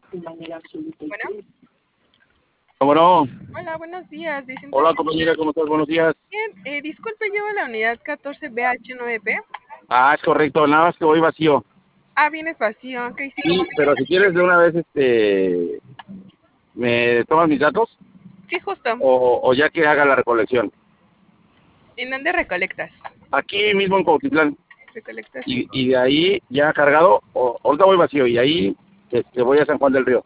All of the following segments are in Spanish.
Bueno, ¿Cómo no? hola, buenos días. Hola compañera, ¿cómo estás? Buenos días. Bien, disculpe, llevo la unidad 14BH9P. Ah, es correcto, nada más que voy vacío. Ah, bien, es vacío. Ok, sí, como Sí, te pero quieras. si quieres de una vez, ¿me tomas mis datos? Sí, justo. O ya que haga la recolección. ¿En dónde recolectas? Aquí mismo en Cuautitlán. Recolectas en... Y de ahí ya cargado, ahorita voy vacío y ahí voy a San Juan del Río.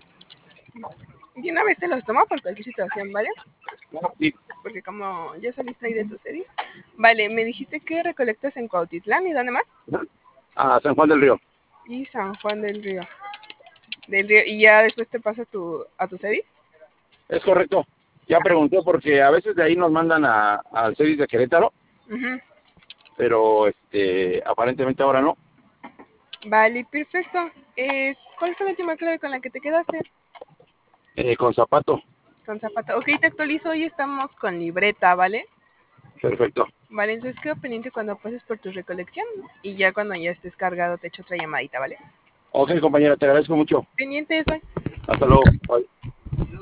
Y una vez te los tomo por cualquier situación, ¿vale? Sí, Porque como ya saliste ahí de tu serie. Vale, me dijiste que recolectas en Cuautitlán. ¿Y dónde más? a San Juan del Río. Y San Juan del Río. Y ya después te pasas a tu serie. Es correcto. Ya pregunté porque a veces de ahí nos mandan al CEDIS de Querétaro, Ujú. pero aparentemente ahora no. Vale, perfecto. ¿Cuál fue la última clave con la que te quedaste? Con zapato. Con zapato. Ok, te actualizo. Hoy estamos con libreta, ¿vale? Perfecto. Vale, entonces quedo pendiente cuando pases por tu recolección y ya cuando ya estés cargado te echo otra llamadita, ¿vale? Ok, compañera, te agradezco mucho. Pendientes, bye. Hasta luego. Bye.